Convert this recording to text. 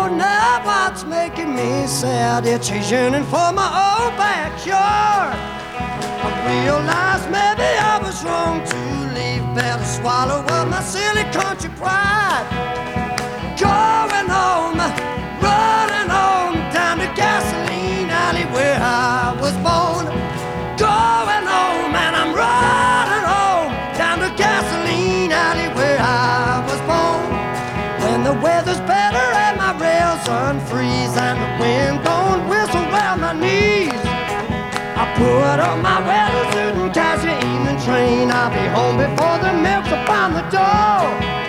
don't know what's making me sad. It's yearning for my old backyard. I realized maybe I was wrong to leave. Better swallow up my silly country pride. Going home, running home, down to Gasoline Alley where I was born. Going home and I'm running home, down to Gasoline Alley where I was born. When the weather's better and my rails unfreeze and the wind don't whistle round my knees, I put on my weather suit and catch the evening train. I'll be home before the milk's upon the door.